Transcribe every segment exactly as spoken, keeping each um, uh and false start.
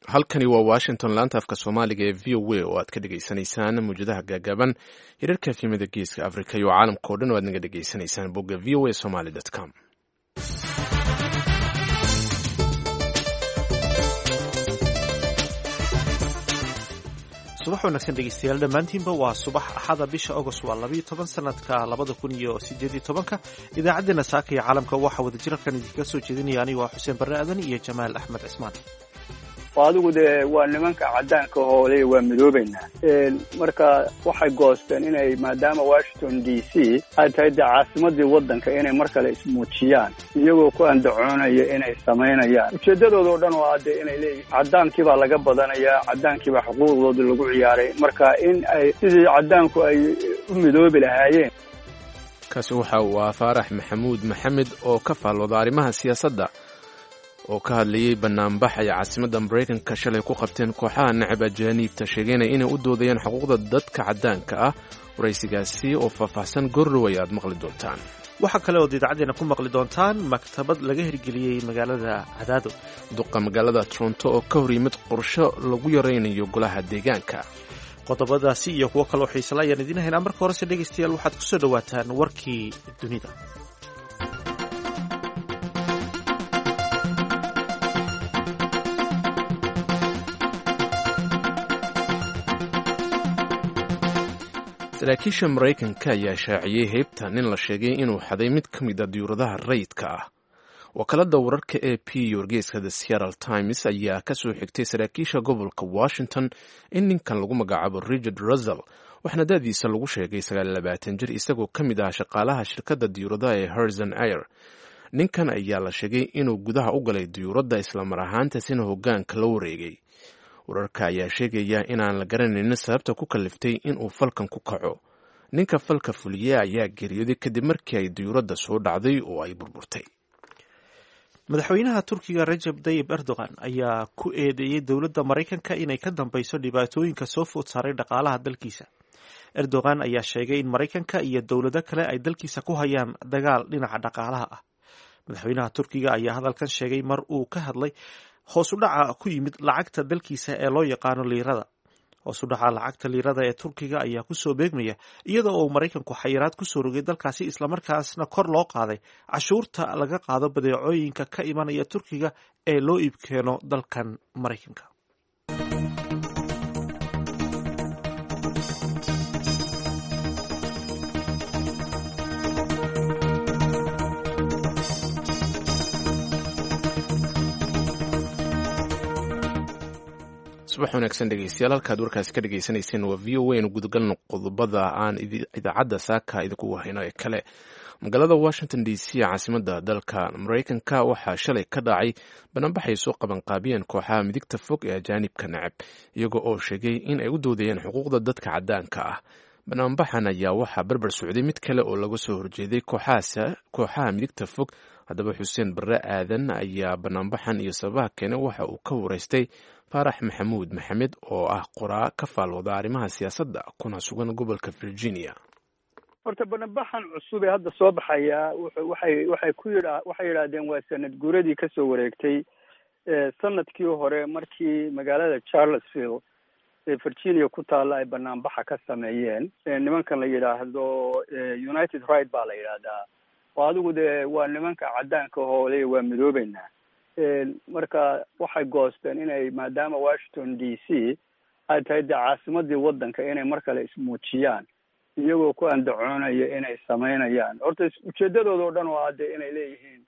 halkani waa washington laanta afka soomaaliga ee v o a oo aad ka dhegaysanaysaan mawjadaha gaagaaban hirarka efyimada geeska africa iyo caalamka o dhan oo aad naga dhegaysanaysaan bogga v o a somaly dot com. subax wanaagsan dhegeystayaal dhammaantiinba waa subax axada bisha agost waa labayo toban sanadka labada kun iyo sideed iyo tobanka idaacaddeenna saaka iyo caalamka waxaa wada jirarkan idinka soo jeedinaya anigo waa xuseen barre aadan iyo jamaal axmed cismaan. adigu dee waa nimanka caddaanka hoole waa midoobaynaa marka waxay goosteen inay maadaama washington d c ay tahay dee caasimadii waddanka inay mar kale ismuujiyaan iyagoo ku andacoonaya inay samaynayaan ujeeddadooda oo dhan oo ah dee inay leeyihin caddaankii baa laga badanayaa caddaankii baa xuquuqdooda lagu ciyaaray marka in ay sidii caddaanku ay u midoobi lahaayeen. kaasi waxa uu ah faarax maxamuud maxamed oo ka faallooda arrimaha siyaasadda oo ka hadlayay banaanbax ay caasimadda maraykanka shalay ku qabteen kooxaha nacab ajaaniibta sheegeynaya inay u doodayaan xuquuqda dadka caddaanka ah. waraysigaasi oo faahfaahsan goordhow ay aad maqli doontaan. waxaa kale ood idaacaddeena ku maqli doontaan maktabad laga hirgeliyey magaalada cadaado, duqa magaalada toronto oo ka hor yimid qorsho lagu yaraynayo golaha deegaanka. qodobadaasi iyo kuwo kaloo xiisala ayaan idiin haynaa. marka horese dhegaystayaal waxaad ku soo dhowaataan warkii dunida. saraakiisha maraykanka ayaa shaaciyey heybta nin la sheegay inuu xaday mid ka mid a diyuuradaha rayidka ah. wakaalada wararka a p wargeyska the seattle times ayaa ka soo xigtay saraakiisha gobolka washington in ninkan lagu magacaabo richard russell waxaana da'diisa lagu sheegay sagaal labaatan jir isagoo ka mid ah shaqaalaha shirkadda diyuuradaha ee horizon air. ninkan ayaa la sheegay inuu gudaha u galay diyuuradda islamar ahaantaasina hoggaanka la wareegay. wararka ayaa sheegaya inaan la garanaynin sababta ku kaliftay inuu falkan ku kaco. ninka falka fuliye ayaa geeriyooday kadib markii ay diyuuradda soo dhacday oo ay burburtay. madaxweynaha turkiga rajab tayyib erdogan ayaa ku eedeeyey dowladda maraykanka inay ka dambeyso dhibaatooyinka soo food saaray dhaqaalaha dalkiisa. erdogan ayaa sheegay in maraykanka iyo dowlado kale ay dalkiisa ku hayaan dagaal dhinaca dhaqaalaha ah. madaxweynaha turkiga ayaa hadalkan sheegay mar uu ka hadlay hoos u dhaca ku yimid lacagta dalkiisa ee loo yaqaano liirada. hoos u dhaca lacagta liirada ee turkiga ayaa kusoo beegmaya iyada oo maraykanku xayiraad kusoo rogay dalkaasi islamarkaasna kor loo qaaday cashuurta laga qaado badeecooyinka ka imanaya turkiga ee loo iibkeeno dalkan maraykanka. subax wanaagsan dhegeystayaal, halkaad warkaasi ka dhegaysanayseen waa v o a inu gudagalno qodobada aan idaacadda saaka idinku hayno ee kale. magaalada washington d c caasimadda dalka maraykanka waxaa shalay ka dhacay banaanbaxay soo qabanqaabiyeen kooxaha midigta fog ee ajaanibka nacab iyaga oo sheegay in ay u doodayeen xuquuqda dadka caddaanka ah. banaanbaxan ayaa waxaa barbar socday mid kale oo laga soo horjeeday kooxaha midigta fog. haddaba xuseen barre aadan ayaa banaanbaxan iyo sababaha keene waxa uu ka waraystay faarax maxamuud maxamed oo ah qoraa ka faallooda arrimaha siyaasadda kuna sugan gobolka virginia. horta banaanbaxan cusub ee hadda soo baxaya waxay waxay ku yidha waxay yidhaahdeen waa sanad guuradii ka soo wareegtay sanadkii hore markii magaalada charlottesville ee virginia ku taalla ay banaanbaxa ka sameeyeen nimankan la yidhaahdo united right baa la yidhaahdaa oo adigu dee waa nimanka caddaanka hoole waa midoobaynaa. marka waxay goosteen inay maadaama washington d c ay tahay dee caasimadii waddanka inay mar kale ismuujiyaan iyagoo ku andacoonaya inay samaynayaan. horta ujeeddadooda oo dhan oo ah dee inay leeyihiin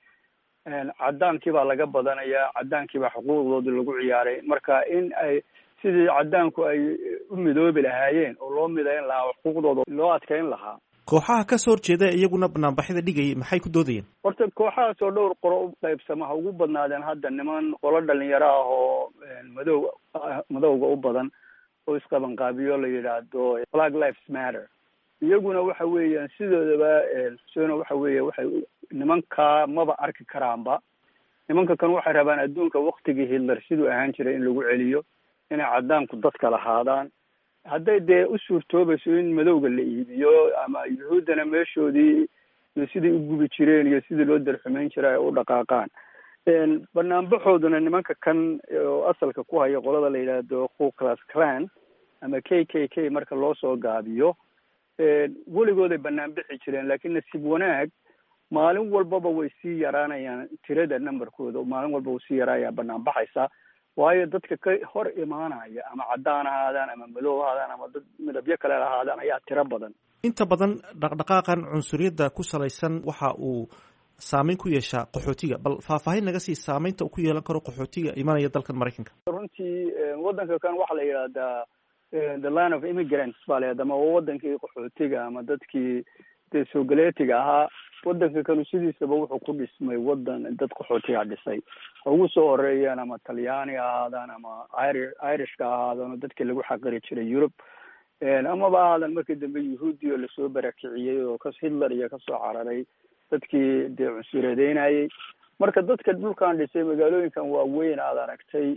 caddaankii baa laga badanayaa caddaankii baa xuquuqdooda lagu ciyaaray marka in ay sidii caddaanku ay u midoobi lahaayeen oo loo midayn lahaa xuquuqdooda loo adkayn lahaa. kooxaha ka soo horjeeda iyaguna banaanbaxyada dhigayay maxay ku doodayeen? horta kooxahaas oo dhowr qolo u qaybsama ha ugu badnaadeen hadda niman qolo dhalinyaro ah oo madow madowga u badan oo isqabanqaabiyo la yidhaahdo black lives matter. iyaguna waxa weeyaan sidoodaba xuseeno waxa weeye waxay nimankaa maba arki karaanba. nimanka kan waxay rabaan adduunka waktigii hitler siduu ahaan jiray in lagu celiyo inay caddaanku dadka lahaadaan. hadday dee u suurtoobayso in madowga la iibiyo ama yuhuuddana meeshoodii iyo sidai u gubi jireen iyo sidii loo darxumayn jiray ay u dhaqaaqaan banaanbaxooduna nimanka kan oo asalka ku haya qolada la yidhaahdo ku class clan ama k k k marka loo soo gaabiyo weligooday banaanbixi jireen laakiin nasiib wanaag maalin walbaba way sii yaraanayaan tirada numberkooda maalin walba way sii yaraayaan banaanbaxaysa waayo dadka ka hor imaanaya ama caddaan ahaadaan ama madow ahaadaan ama dad midabyo kale ahaadaan ayaa tiro badan inta badan dhaqdhaqaaqan cunsuriyadda ku salaysan waxa uu saameyn ku yeeshaa qaxootiga bal faahfaahin naga sii saameynta uu ku yeelan karo qaxootiga imanaya dalkan maraykanka runtii waddanka kan waxaa la yidhaahdaa the land of immigrants baa la ama wadankii qaxootiga ama dadkii dee soogaleetiga ahaa waddanka kanu sidiisaba wuxuu ku dhismay waddan dad qaxootiga dhisay ugu soo horeeyaan ama talyaani ahaadaan ama iri irishka ahaadaan oo dadkii lagu xaqiri jiray Yurub amaba aadan markii dambe yahuudi oo lasoo barakiciyey oo kas Hitler iyo kasoo cararay dadkii dee cunsureedeynayay marka dadka dhulkan dhisay magaalooyinkan waaweyn aad aragtay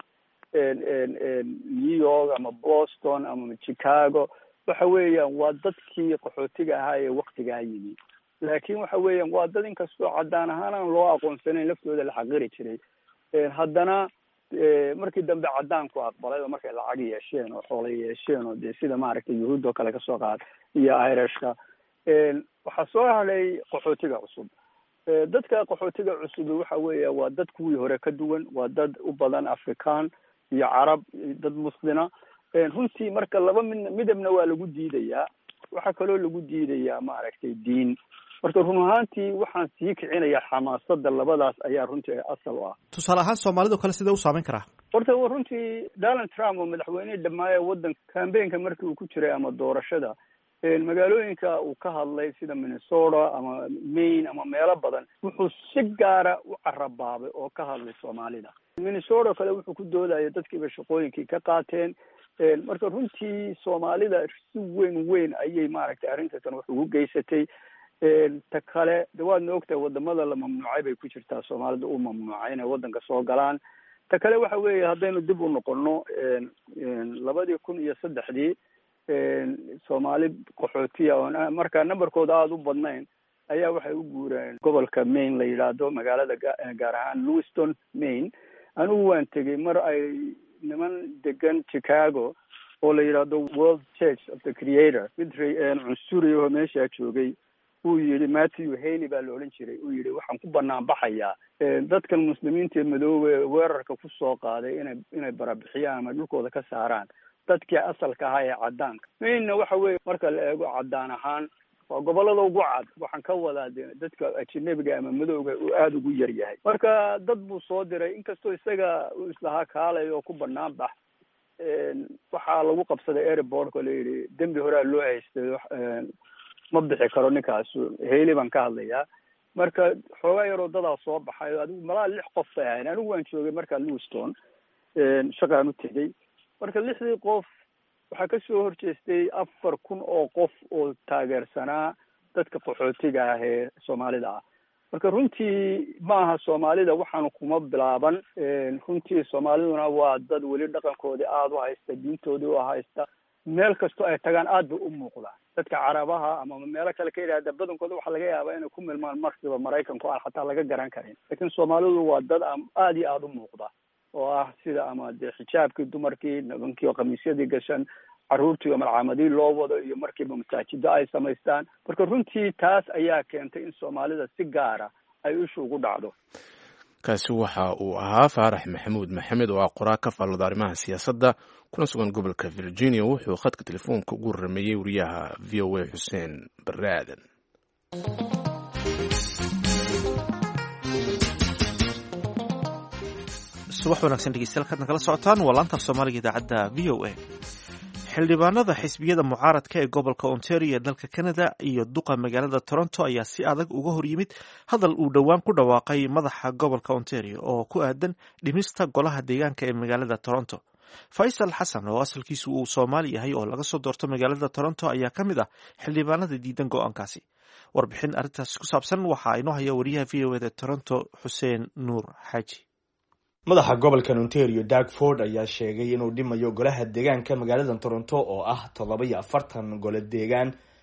New York ama Boston ama Chicago waxa weeyaan waa dadkii qaxootiga ahaa ee waqtigaa yimi laakiin waxa weeyaan waa dad inkastoo caddaan ahaan aan loo aqoonsanayn laftooda la xaqiri jiray haddana markii dambe caddaanku aqbalay oo markay lacag yeesheen oo xoolo yeesheen oo dee sida maaragtay yuhuud oo kale kasoo qaad iyo irishka waxaa soo hadhay qaxootiga cusub dadka qaxootiga cusub waxa weeya waa dad kuwii hore ka duwan waa dad u badan afrikaan iyo carab dad muslina runtii marka laba mid midabna waa lagu diidayaa waxaa kaloo lagu diidayaa maaragtay diin marka run ahaantii waxaan sii kicinayaa xamaasada labadaas ayaa runtii asal u ah tusaale ahaan soomaalida kale sidee u saameyn karaa horta runtii Donald Trump oo madaxweynihii dhammaaya waddanka campaignka markii uu ku jiray ama doorashada magaalooyinka uu ka hadlay sida Minnesota ama Maine ama meelo badan wuxuu si gaara u carabaabay oo ka hadlay Soomaalida Minnesota kale wuxuu ku doodayay dadkiiba shaqooyinkii ka qaateen marka runtii Soomaalida si weyn weyn ayay maaragtay arrintan wax ugu geysatay ta kale dawaad noogtay wadamada la mamnuucay bay ku jirtaa Soomaalida u mamnuucay inay waddanka soo galaan ta kale waxa weeye haddaynu dib u noqono labadii kun iyo saddexdii Soomaali qaxootiya oo marka numberkooda aada u badnayn ayaa waxay u guureen gobolka Maine la yidhaahdo magaalada gaar ahaan Lewiston Maine anigu waan tegey mar ay niman degan Chicago oo la yidhaahdo World Church of the Creator mid cunsuri oo meesha joogay uu yidhi Matthew Haley baa la odhan jiray uu yidhi waxaan ku banaan baxayaa dadkan muslimiinta ee madoobe weerarka ku soo qaaday inay inay barabixiyaan ama dhulkooda ka saaraan dadkii asalka ahaa ee caddaanka Maine waxa weeye marka la eego caddaan ahaan waa gobolada ugu cad waxaan ka wadaa dadka ajnabiga ama madowga uu aada ugu yar yahay marka dad buu soo diray inkastoo isaga uu islahaa kaalay oo ku banaan bax waxaa lagu qabsaday airportka la yidhi dembi horaa loo haystay ma bixi karo ninkaas Haley baan ka hadlayaa marka xoogaa yaroo dadaa soo baxay adigu malaa lix qof bay ahayn anigu waan joogay markaa Lewiston shaqaan u tegey marka lixdii qof waxaa ka soo horjeestay afar kun oo qof oo taageersanaa dadka qaxootiga ah ee Soomaalida ah marka runtii maaha Soomaalida waxaanu kuma bilaaban runtii Soomaaliduna waa dad weli dhaqankoodii aada u haysta diintoodii u haysta meel kastoo ay tagaan aad bay u muuqdaan dadka carabaha ama meelo kale ka yidhaahda badankooda waxaa laga yaabaa inay ku milmaan markiiba Maraykanku aan xataa laga garan karin laakiin Soomaalidu waa dad aada iyo aada u muuqda oo ah sida ama dee xijaabkii dumarkii nimankii oo khamiisyadii gashan carruurtii oo malcaamadii loo wado iyo markiiba masaajido ay samaystaan marka runtii taas ayaa keentay in Soomaalida si gaara ay ishu ugu dhacdo kaasi waxa uu ahaa Faarax Maxamuud Maxamed oo ah qoraa ka faallada arrimaha siyaasadda kuna sugan gobolka Virginia wuxuu khadka telefoonka ugu rameeyay wariyaha V O A Xuseen Baraaden subax wanaagsan dhegeystayaal kaadna kala socotaan waa laanta Soomaaliga idaacadda V O A xildhibaanada xisbiyada mucaaradka ee gobolka Ontario ee dalka Canada iyo duqa magaalada Toronto ayaa si adag uga hor yimid hadal uu dhowaan ku dhawaaqay madaxa gobolka Ontario oo ku aadan dhimista golaha deegaanka ee magaalada Toronto Faisal Xasan oo asalkiisu uu Soomaali yahay oo laga soo doorto magaalada Toronto ayaa ka mid ah xildhibaanada diidan go'aankaasi warbixin arrintaas ku saabsan waxa inoo haya wariyaha V O A ee Toronto Xuseen Nuur Xaaji madaxa gobolka Ontario Doug Ford ayaa sheegay inuu dhimayo golaha deegaanka magaalada Toronto oo ah toddoba iyo afartan gole deegaan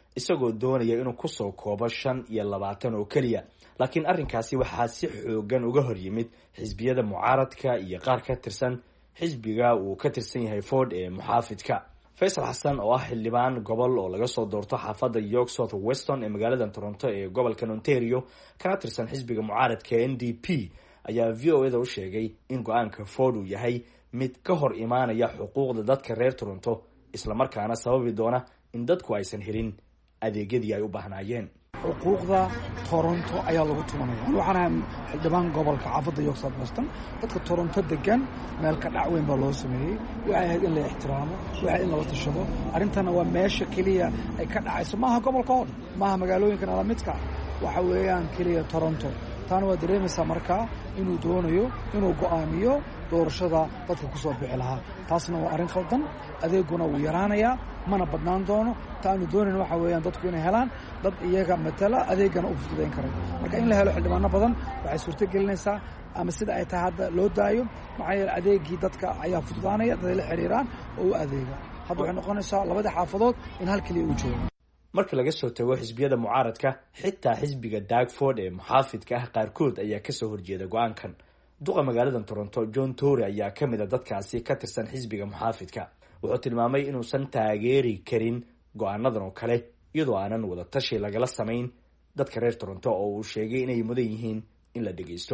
isagoo doonaya inuu kusoo koobo shan iyo labaatan oo keliya. laakiin arrinkaasi waxaa si xoogan uga hor yimid xisbiyada mucaaradka iyo qaar ka tirsan xisbiga uu ka tirsan yahay Ford ee muxaafidka. Faysal Xasan oo ah xildhibaan gobol oo laga soo doorto xaafadda York South Weston ee magaalada Toronto ee gobolka Ontario kana tirsan xisbiga mucaaradka N D P ayaa V O A da u sheegay in go'aanka Ford uu yahay mid ka hor imaanaya xuquuqda dadka reer Toronto isla markaana sababi doona in dadku aysan helin adeegyadii ay u baahnaayeen. xuquuqda Toronto ayaa lagu tumanaya. waxaan xildhibaan gobolka xaafadda York South Weston dadka Toronto degan meel ka dhac weyn baa loo sameeyay. waxay ahayd in la ixtiraamo, waxay in la tashado. arintana waa meesha kaliya ay ka dhacayso maaha gobolka oo dhan, maaha magaalooyinka la midka waxa weeyaan kaliya Toronto. taana waa dareemaysaa markaa inuu doonayo inuu go'aamiyo doorashada dadka ku soo bixi lahaa. taasna waa arrin khaldan. adeeguna wuu yaraanayaa, mana badnaan doono. taanu doonayna waxa weeyaan dadku inay helaan dad iyaga matala adeegana u fududayn kara. marka in la helo xildhibaano badan waxay suurto gelinaysaa ama sida ay tahay hadda loo daayo, maxaa yeelay adeegii dadka ayaa fududaanaya, dad la xiriiraan oo u adeega. hadda waxay noqonaysaa labada xaafadood in hal kaliya uu joogo. marka laga soo tago xisbiyada mucaaradka, xitaa xisbiga Doug Ford ee muxaafidka ah qaarkood ayaa ka soo horjeeda go'aankan. duqa magaalada Toronto John Tory ayaa ka mid ah dadkaasi ka tirsan xisbiga muxaafidka. wuxuu tilmaamay inuusan taageeri karin go'aanadan oo kale iyadoo aanan wada tashi lagala samayn dadka reer Toronto oo uu sheegay inay mudan yihiin in la dhageysto.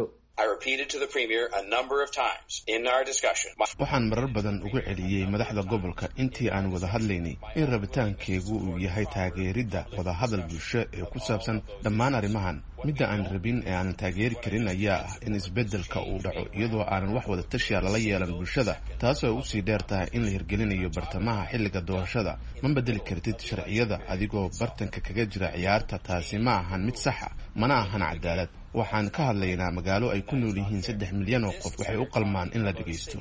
waxaan marar badan ugu celiyey madaxda gobolka intii aan wada hadlaynay in rabitaankeegu uu yahay taageeridda wadahadal bulsho ee ku saabsan dhammaan arrimahan. midda aan rabin ee aanan taageeri karin ayaa ah in isbeddelka uu dhaco iyadoo aanan wax wada tashiya lala yeelan bulshada, taasoo ay usii dheer tahay in la hirgelinayo bartamaha xilliga doorashada. ma bedeli kartid sharciyada adigoo bartanka kaga jira ciyaarta. taasi ma ahan mid saxa, mana ahan cadaalad. waxaan ka hadlaynaa magaalo ay ku nool yihiin saddex milyan oo qof. waxay u qalmaan in la dhageysto.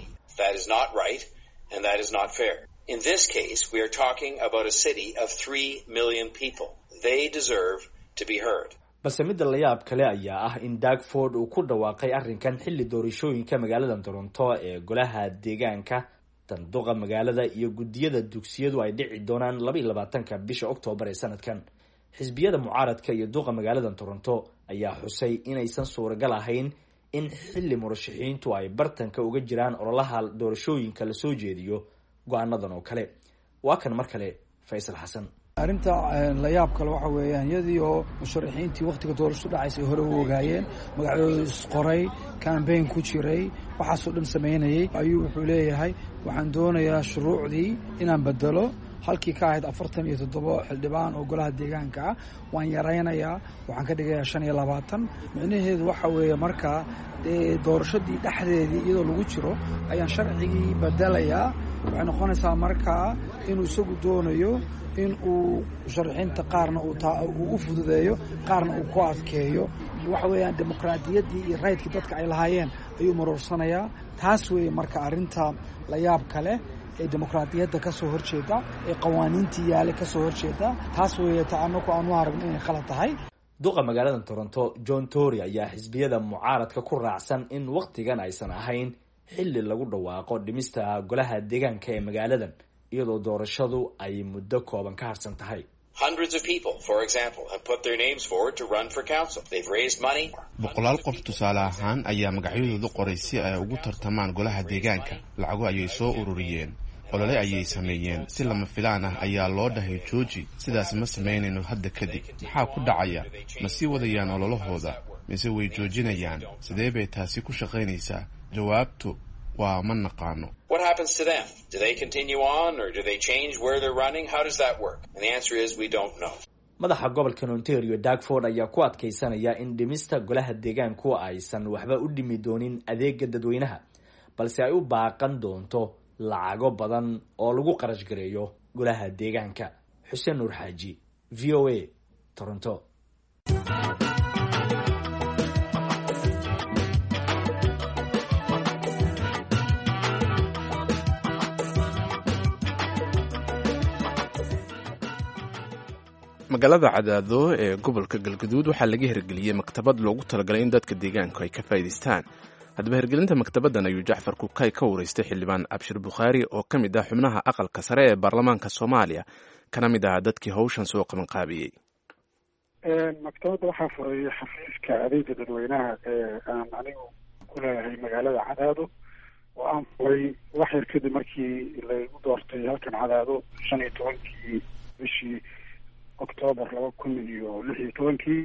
In this case, we are talking about a city of three million people. They deserve to be heard. balse midda la yaab kale ayaa ah in Doug Ford uu ku dhawaaqay arrinkan xilli doorashooyinka magaalada Toronto ee golaha deegaanka, tanduqa magaalada iyo gudiyada dugsiyadu ay dhici doonaan laba iyo labaatanka bisha Oktoobar ee sanadkan. xisbiyada mucaaradka iyo duqa magaalada Toronto ayaa xusay inaysan suuragal ahayn in xilli murashaxiintu ay bartanka uga jiraan ololaha doorashooyinka la soo jeediyo go'aanadan oo kale. waa kan mar kale Faysal Xasan. arrinta la yaab kale waxa weeyaan iyadii oo musharaxiintii waqtiga doorashadu dhacaysay hore u ogaayeen, magacooda isqoray, campaign ku jiray, waxaasoo dhan sameynayay, ayuu wuxuu leeyahay waxaan doonayaa shuruucdii inaan bedelo. halkii ka ahayd afartan iyo toddoba xildhibaan oo golaha deegaanka ah waan yaraynayaa, waxaan ka dhigayaa shan iyo labaatan. micnaheedu waxa weeye markaa doorashadii dhexdeedii iyadoo lagu jiro ayaan sharcigii bedelayaa. waxay noqonaysaa markaa inuu isagu doonayo in uu musharaxiinta qaarna uu u fududeeyo, qaarna uu ku adkeeyo. waxa weeyaan dimuqraadiyaddii iyo raydkii dadka ay lahaayeen ayuu maruursanayaa. taas weeye marka arrinta la yaab kale ee dimuqraadiyadda ka soo horjeeda, ee qawaaniintii yaale ka soo horjeeda. taas weeye ta anaku aan u aragno inay khalad tahay. duqa magaalada Toronto John Tory ayaa xisbiyada mucaaradka ku raacsan in waqtigan aysan ahayn xilli lagu dhawaaqo dhimista golaha deegaanka ee magaaladan iyadoo doorashadu ay muddo kooban ka harsan tahay. Hundreds of people, for example, have put their names forward to run for council. They've raised money. boqolaal qof tusaale ahaan ayaa magacyadooda qoray si ay ugu tartamaan golaha deegaanka. lacago ayay soo ururiyeen, olole ayay sameeyeen. si lama filaan ah ayaa loo dhahay jooji, sidaas ma samaynayno hadda kadib. maxaa ku dhacaya? ma sii wadayaan ololahooda mise way joojinayaan? sidee bay taasi ku shaqaynaysaa? jawaabtu waa ma naqaano. What happens to them? Do they continue on or do they change where they're running? How does that work? And the answer is we don't know. madaxa gobolka Ontario Doug Ford ayaa ku adkeysanaya in dhimista golaha deegaanku aysan waxba u dhimi doonin adeega dadweynaha, balse ay u baaqan doonto lacago badan oo lagu qarash gareeyo golaha deegaanka. Xuseen Nuur Xaaji, V O A, Toronto. magaalada Cadaado ee gobolka Galgaduud waxaa laga hirgeliyey maktabad loogu talagalay in dadka deegaanka ay ka faa'iideystaan. haddaba hirgelinta maktabaddan ayuu Jacfar Kukay ka wareystay xildhibaan Abshir Bukhaari oo ka mid ah xubnaha aqalka sare ee baarlamaanka Soomaaliya kana mid ahaa dadkii hawshan soo qabanqaabiyey. maktabadda waxaa furay xafiiska adeega dadweynaha ee aan anigu ku leeyahay magaalada Cadaado oo aan furay wax yar kadib markii lagu doortay halkan Cadaado shan iyo tobankii bishii Oktoobar laba kun iyo lix iyo tobankii.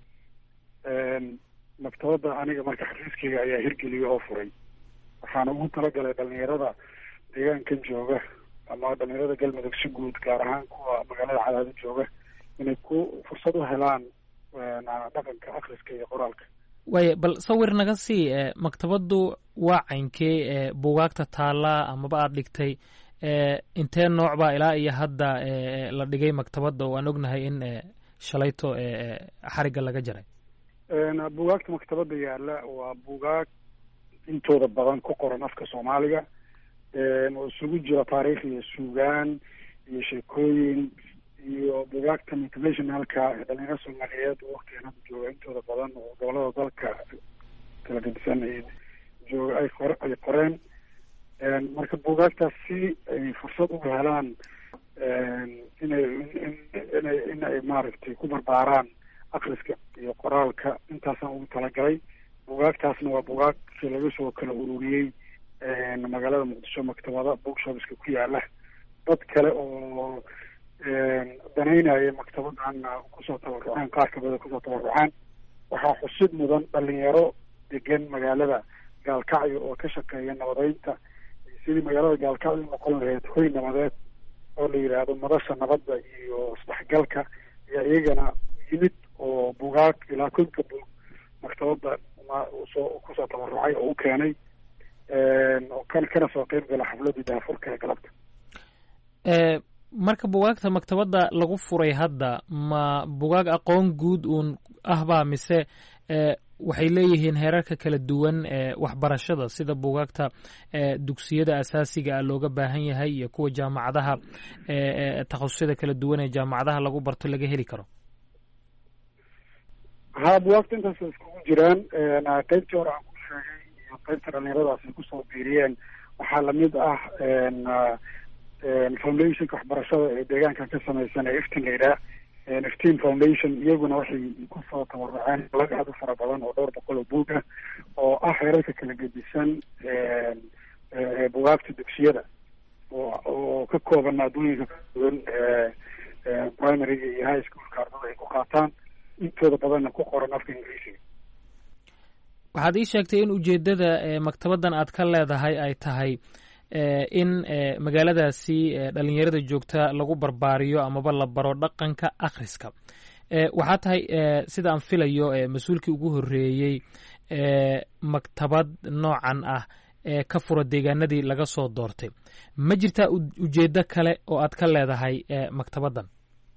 maktabadda aniga marka xafiiskayga ayaa hirgeliyay oo furay. waxaana ugu talagalay dhalinyarada deegaankan jooga ama dhalinyarada galmudug si guud gaar ahaan kuwa magaalada Cadaado jooga inay ku fursad u helaan dhaqanka akhriska iyo qoraalka. waaye bal sawir naga sii maktabaddu waa caynkee buugaagta taalla amaba aada dhigtay intee nooc baa ilaa iyo hadda la dhigay maktabadda oo aan ognahay in shalayto xarigga laga jaray. buugaagta maktabadda yaalla waa buugaag intooda badan ku qoran afka Soomaaliga oo isugu jira taariikh iyo suugaan iyo sheekooyin iyo buugaagta motivationalka dhalinyarada Soomaaliyeed oo waqtigan hadda jooga intooda badan oo gobolada dalka kala gedisan ay jooga ay qor ay qoreen. marka buugaagtaas si ay fursad u helaan inay inay inay maaragtay ku barbaaraan akhriska iyo qoraalka intaasaan ugu talagalay. buugaagtaasna waa buugaagtii laga soo kala ururiyey magaalada Muqdisho maktabada bookshopska ku yaala. dad kale oo danaynaya maktabadan kusoo tabarucaan qaar ka badan kusoo tabarucaan. waxaa xusid mudan dhalinyaro degan magaalada Gaalkacyo oo ka shaqeeya nabadeynta sidii magaalada Gaalkacyo noqon lahayd hoy nabadeed oo la yidhaahdo madasha nabadda iyo isdhexgalka iyo iyagana yimid oo buugaag ilaa kunka buug maktabadda soo kusoo tabarucay oo u keenay oo kan kana soo qeyb gala xafladii daafurka ee galabta. marka buugaagta maktabadda lagu furay hadda ma buugaag aqoon guud uun ahbaa mise waxay leeyihiin heerarka kala duwan ee waxbarashada sida buugaagta dugsiyada asaasiga ah looga baahan yahay iyo kuwa jaamacadaha takhasusada kala duwan ee jaamacadaha lagu barto laga heli karo. haa buugaagta intaas iskugu jiraan. qaybtii hore aan ku sheegay iyo qaybta dhalinyaradaas ay kusoo biiriyeen waxaa lamid ah foundationka waxbarashada ee deegaankan ka samaysan ee iftin la yidhaah iftin foundation iyaguna waxay kusoo tabaruceen lag aad u fara badan oo dhowr boqol oo buug ah oo ah heerarka kala gedisan buugaagta dugsiyada oo ka kooban maadooyinka kala duwan primaryga iyo high schoolka ardada ay ku qaataan intooda badanna ku qoran afka ingiriisiga. waxaad ii sheegtay in ujeeddada maktabaddan aad ka leedahay ay tahay in magaaladaasi dhalinyarada joogta lagu barbaariyo amaba la baro dhaqanka akhriska. waxaa tahay sida aan filayo mas-uulkii ugu horreeyey maktabad noocan ah ee ka fura deegaanadii laga soo doortay. ma jirtaa ujeeddo kale oo aad ka leedahay maktabaddan?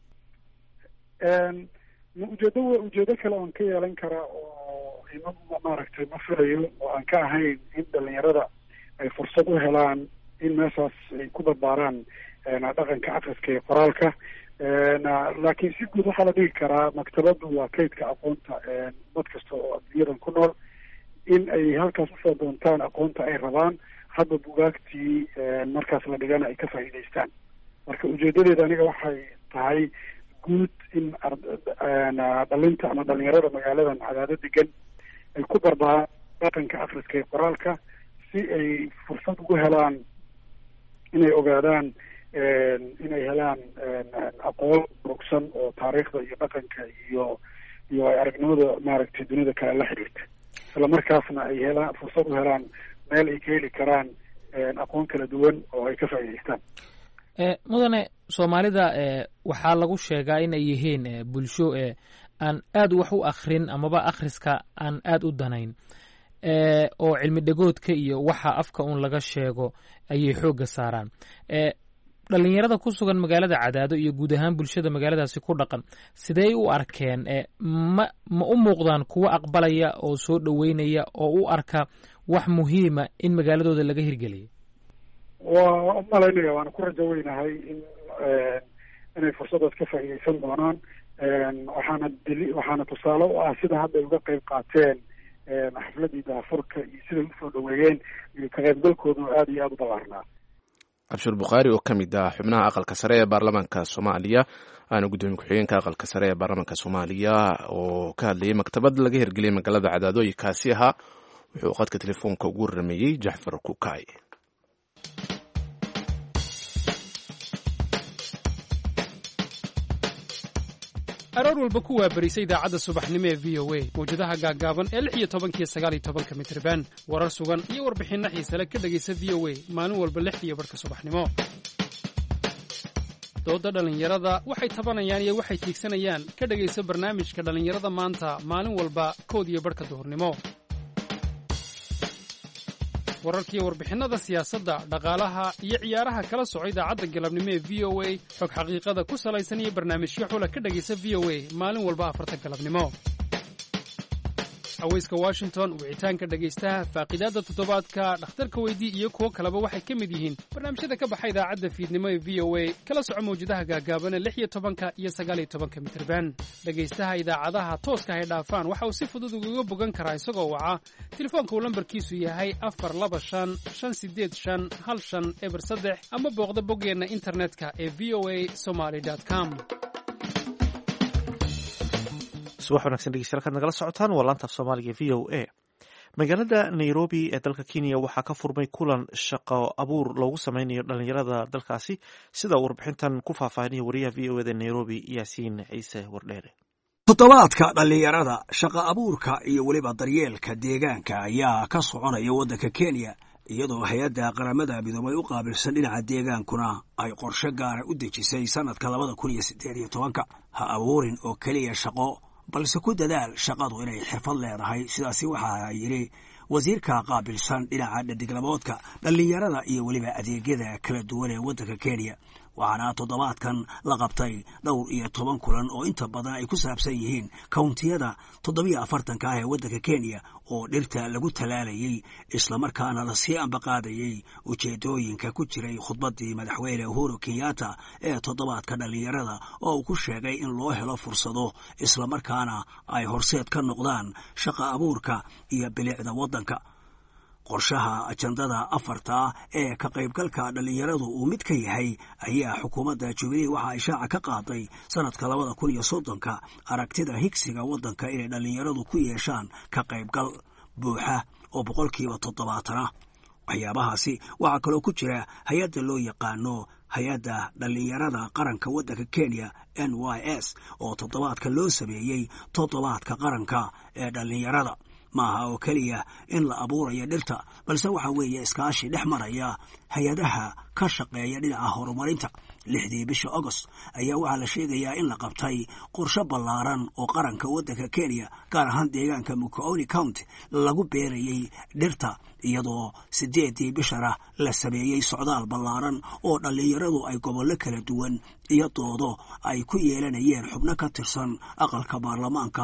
ujeeddo ujeeddo kale oon ka yeelan karaa oo ima maaragtay ma filayo oo aan ka ahayn in dhalinyarada ay fursad u helaan in meeshaas ay ku barbaaraan dhaqanka akhriska iyo qoraalka. laakiin si guud waxaa la dhigi karaa maktabaddu waa kaydka aqoonta dad kasta oo adduunyadan ku nool in ay halkaas usoo doontaan aqoonta ay rabaan hadda buugaagtii markaas la dhigana ay ka faa'iidaystaan. marka ujeedadeeda aniga waxay tahay guud in dhalinta ama dhalinyarada magaaladan Cadaado degan ay ku barbaaraan dhaqanka akhriska iyo qoraalka si ay fursad ugu helaan inay ogaadaan inay helaan aqoon rugsan oo taariikhda iyo dhaqanka iyo iyo aragnimada maaragtay dunida kale la xiriirta. isla markaasna ay helaan fursad u helaan meel ay ka heli karaan aqoon kala duwan oo ay ka faa'iidaystaan. mudane soomaalida waxaa lagu sheegaa in ay yihiin bulsho aan aad wax u akrin amaba akhriska aan aad u danayn oo cilmi dhagoodka iyo waxa afka un laga sheego ayay xoogga saaraan. dhalinyarada ku sugan magaalada Cadaado iyo guud ahaan bulshada magaaladaasi ku dhaqan sidee u arkeen? ma ma u muuqdaan kuwa aqbalaya oo soo dhaweynaya oo u arka wax muhiima in magaaladooda laga hirgeliyo? waa umalaynaya waana ku rajo weynahay in inay fursadaas ka faa'iidaysan doonaan. waxaana dili waxaana tusaale u ah sida hadda ay uga qayb qaateen xafladii daafurka iyo siday usoo dhaweeyeen iyo ka qaybgalkooda aada iyo aada u ballaarnaa. cabshir bukhaari oo ka mid ah xubnaha aqalka sare ee baarlamaanka soomaaliya aana guddoomiye ku-xigeenka aqalka sare ee baarlamaanka soomaaliya oo ka hadlayay maktabad laga hirgeliyay magaalada cadaadooyinkaasi ahaa wuxuu qadka telefoonka ugu warameeyey jaxfar kukaay. aroor walba ku waabarisay idaacadda subaxnimo ee v o a mawjadaha gaaggaaban ee lix iyo tobankiyo sagaal iyo tobanka mitirban warar sugan iyo warbixinno xiisale ka dhegaysa v o a maalin walba lix iyo barhka subaxnimo. dooda dhallinyarada waxay tabanayaan iyo waxay tiigsanayaan ka dhegaysa barnaamijka dhallinyarada maanta maalin walba kood iyo barhka duhurnimo. wararkiiyo warbixinnada siyaasadda dhaqaalaha iyo ciyaaraha kala soco idaacadda galabnimo ee v o a xog xaqiiqada ku salaysan iyo barnaamijyo xula ka dhegaysa v o a maalin walba afarta galabnimo. haweyska washington wicitaanka dhegaystaha faaqidaadda toddobaadka dhakhtarka weydii iyo kuwo kaleba waxay ka mid yihiin barnaamijyada ka baxa idaacadda fiidnimo ee v o a kala soco mawjadaha gaagaabana lix iyo tobanka iyo sagaal iyo tobanka mitirban. dhegaystaha idaacadaha tooska hay dhaafaan waxa uu si fudud ugaga bogan karaa isagoo waca telefoonka uu lambarkiisu yahay afar laba shan shan sideed shan hal shan eber saddex ama booqda boggeenna internetka ee v o a somaly com. subax wanaagsan dhegeystayaal kaad nagala socotaan waa laanta af soomaaliga v o a. magaalada nairobi ee dalka kenya waxaa ka furmay kulan shaqo abuur loogu sameynayo dhalinyarada dalkaasi sida uu warbixintan ku faahfaahinaya wariyaha v o eda nairobi yaasiin ciise wardheere. toddobaadka dhallinyarada shaqa abuurka iyo weliba daryeelka deegaanka ayaa ka soconaya waddanka kenya iyadoo hay-adda qaramada midoobay u qaabilsan dhinaca deegaankuna ay qorshe gaara u dejisay sanadka labada kun iyo siddeed iyo tobanka. ha abuurin oo keliya shaqo balse ku dadaal shaqadu inay xirfad leedahay. sidaasi waxaa yidhi wasiirka qaabilsan dhinaca dhadiglaboodka dhallinyarada iyo weliba adeegyada kala duwan ee waddanka kenya. waxaana toddobaadkan la qabtay dhowr iyo toban kulan oo inta badan ay ku saabsan yihiin kawntiyada toddobiyo afartanka ah ee waddanka kenya oo dhirta lagu talaalayey islamarkaana lasii ambaqaadayey ujeedooyinka ku jiray khudbaddii madaxweyne uhuru kenyatta ee toddobaadka dhallinyarada oo uu ku sheegay in loo helo fursado islamarkaana ay horseed ka noqdaan shaqa abuurka iyo bilicda waddanka. qorshaha ajandada afarta ee ka qaybgalka dhallinyaradu uu mid ka yahay ayaa xukuumadda jubilee waxa ay shaaca ka qaaday sanadka labada kun iyo soddonka aragtida higsiga waddanka inay dhallinyaradu ku yeeshaan ka qaybgal buuxa oo boqolkiiba toddobaatana. waxyaabahaasi waxaa kaloo ku jira hay-adda loo yaqaano hay-adda dhallinyarada qaranka waddanka kenya n y s oo toddobaadka loo sameeyey toddobaadka qaranka ee dhallinyarada. maaha oo keliya in la abuurayo dhirta balse waxa weeye iskaashi dhex maraya hay-adaha ka shaqeeya dhinaca horumarinta. lixdii bisha agost ayaa waxaa la sheegayaa in la qabtay qorshe ballaaran oo qaranka waddanka kenya gaar ahaan deegaanka mukooni county lagu beerayey dhirta iyadoo siddeedii bishana la sameeyey socdaal ballaaran oo dhallinyaradu ay gobollo kala duwan iyo doodo ay ku yeelanayeen xubno ka tirsan aqalka baarlamaanka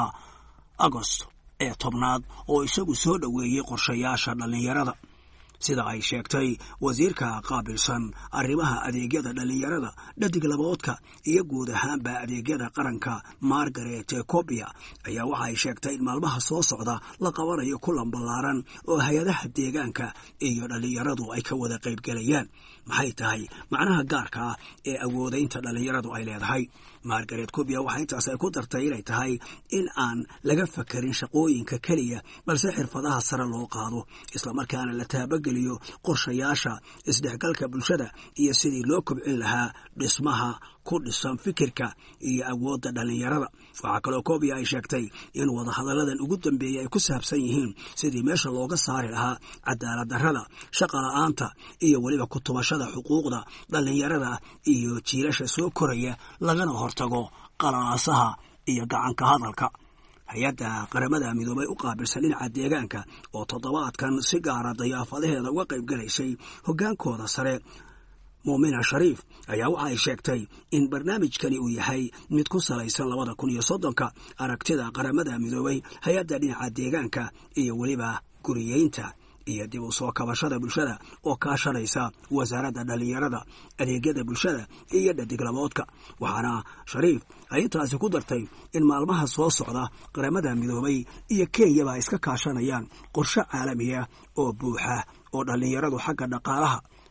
agost ee tobnaad oo isagu soo dhoweeyey qorshayaasha dhallinyarada. sida ay sheegtay wasiirka qaabilsan arrimaha adeegyada dhallinyarada dhadiglaboodka iyo guud ahaanba adeegyada qaranka margaret cobia ayaa waxa ay sheegtay in maalmaha soo socda la qabanayo kulan ballaaran oo hay-adaha deegaanka iyo dhallinyaradu ay ka wada qaybgelayaan. maxay tahay macnaha gaarka ah ee awoodaynta dhallinyaradu ay leedahay? margaret cobia waxa intaas ay ku dartay inay tahay in aan laga fakarin shaqooyinka keliya balse xirfadaha sare loo qaado islamarkaana la taabageliyo qorshayaasha isdhexgalka bulshada iyo sidii loo kobcin lahaa dhismaha ku dhisan fikirka iyo awoodda dhallinyarada. waxaa kaloo cobia ay sheegtay in wadahadalladan ugu dambeeyey ay ku saabsan yihiin sidii meesha looga saari lahaa cadaalad darrada, shaqa la'aanta iyo weliba ku tubashada xuquuqda dhallinyarada iyo jiilasha soo koraya lagana hortago qalalaasaha iyo gacanka hadalka. hay-adda qaramada midoobay u qaabilsan dhinaca deegaanka oo toddobaadkan si gaara dayaafadaheeda uga qayb galaysay hoggaankooda sare muumina shariif ayaa waxa ay sheegtay in barnaamijkani uu yahay mid ku salaysan labada kun iyo soddonka aragtida qaramada midoobay hay-adda dhinaca deegaanka iyo weliba guriyeynta iyo dib u soo kabashada bulshada oo kaashanaysa wasaaradda dhallinyarada adeegyada bulshada iyo dhadiglaboodka. waxaana shariif ay intaasi ku dartay in maalmaha soo socda qaramada midoobay iyo kenyaba ay iska kaashanayaan qorshe caalamiya oo buuxa oo dhallinyaradu xagga dhaqaalaha,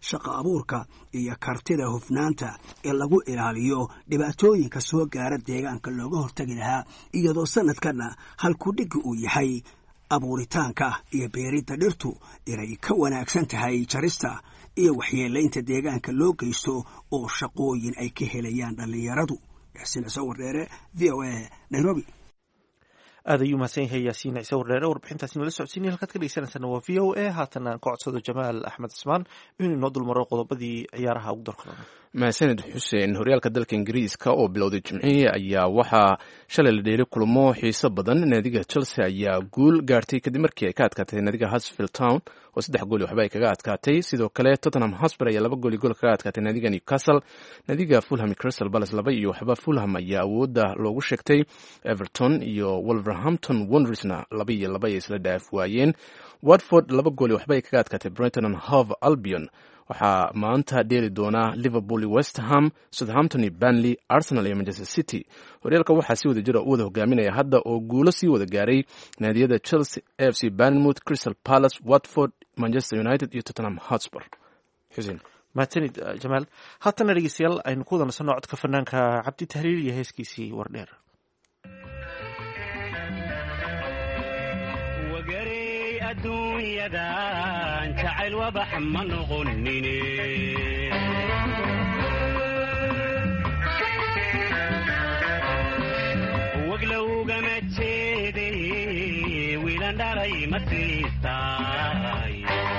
shaqo abuurka iyo kartida hufnaanta ee lagu ilaaliyo dhibaatooyinka soo gaara deegaanka looga hortagi lahaa iyadoo sanadkanna halkudhigi uu yahay abuuritaanka iyo beeridda dhirtu inay ka wanaagsan tahay jarista iyo waxyeelaynta deegaanka loo geysto oo shaqooyin ay ka helayaan dhallinyaradu. yaasiin ciise wardheere, v o a, Nairobi. aad ayuu mahadsan yahay yaasiin ciise wardheere warbixintaasi nala socodsiinay. halkaad ka dhegeysanaysaana waa v o a. haatan aan ka codsado jamaal axmed cismaan inuu inoo dulmaro qodobadii ciyaaraha ugu darkadooda. mahadsanid xuseen. horyaalka dalka ingiriiska oo bilowday jimcihii ayaa waxaa shalay la dheelay kulamo xiiso badan. naadiga Chelsea ayaa guul gaartay kadib markii ay ka adkaatay naadiga Huddersfield Town oo saddex gool waxba ay kaga adkaatay. sidoo kale Tottenham Hotspur ayaa laba gool gool kaga adkaatay naadiga Newcastle. naadiga Fulham iyo Crystal Palace laba iyo waxba Fulham ayaa awoodda loogu sheegtay. Everton iyo Wolverhampton Wanderersna laba iyo laba ay isla dhaaf waayeen. Watford laba gool waxba ay kaga adkaatay Brighton and Hove Albion. waxaa maanta dheeli doona Liverpool iyo West Ham, Southampton iyo Burnley, Arsenal iyo Manchester City. horyaalka waxaa si wada jira u wada hogaaminaya hadda oo guulo sii wada gaaray naadiyada Chelsea, A F C Bournemouth, Crystal Palace, Watford, Manchester United iyo Tottenham Hotspur. Xuseen mahadsanid jamaal. haatana dhegeystayaal aynu ku wada nasanno codka fanaanka Cabdi Tahriir iyo heeskiisii Wardheer. adduunyadan jacayl wabax ma noqonine waglowgama jeede wiilan dhalay ma siistay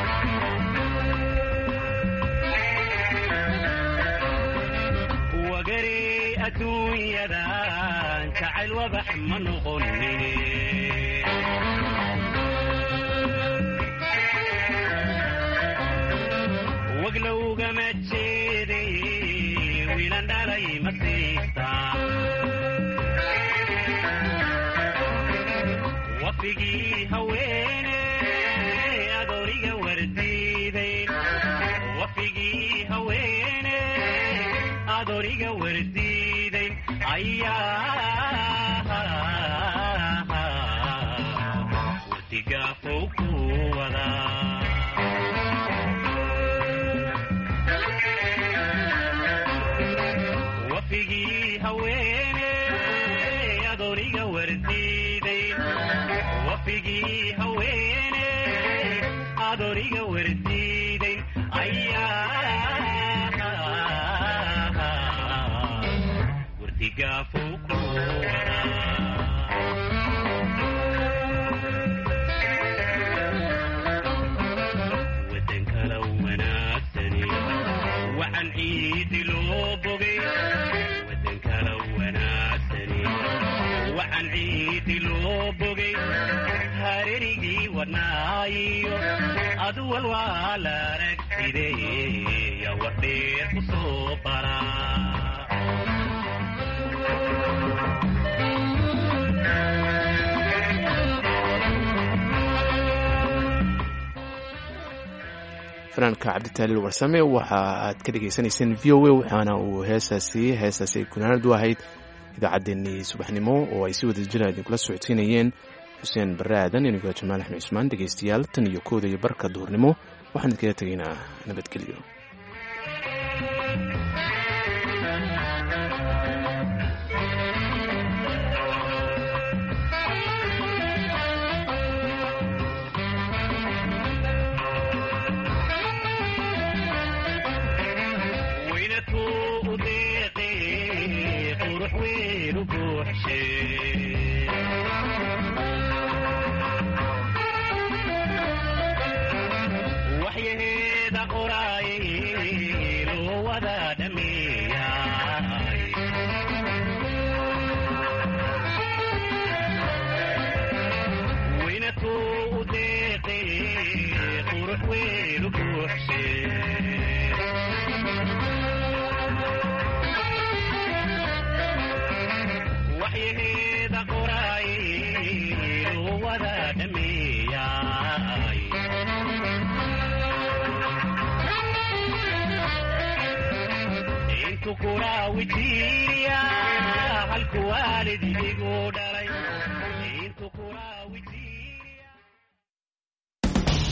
wagare adduunyadan jacayl wabax ma noqonine waglowgama jeede wiilan dhalay ma siistaa wafigii haweene adooriga wardiiday wafigii haweene adooriga wardiiday ayaa wardigaafou ku wadaa wafigii haweene adooriga wardiiday wafigii haweene adooriga wardiiday ayaa wardigaafou ku wadan kala wanaagsani waxaan ciidi loo bogay wadan kala wanaagsani waxaan ciidi loo bogay hareerigii wadnaayo aduwal waa la aragtidee yaa wardheer ku soo bara fanaanka cabditaaliil warsame waxa aad ka dhegaysanayseen v o a waxaana uu heesaasi heesaasi ay kunaanad u ahayd idaacaddeenii subaxnimo oo ay si wada jira idinkula socodsiinayeen xuseen barre aadan inigoo jamaal axmed cusmaan. dhegaystayaal tan iyo kooda iyo barka duhurnimo waxaan idinkaga tegaynaa nabadgelyo. waxyaheeda qoraaye loo wada dhameeyay weynatuu u deeqe qurux weelu buuxshe waxyaheeda qoraaye loo wada dhameeyay intu kuraawijiriya halku waalid igu dhalay intu kuraawijiriya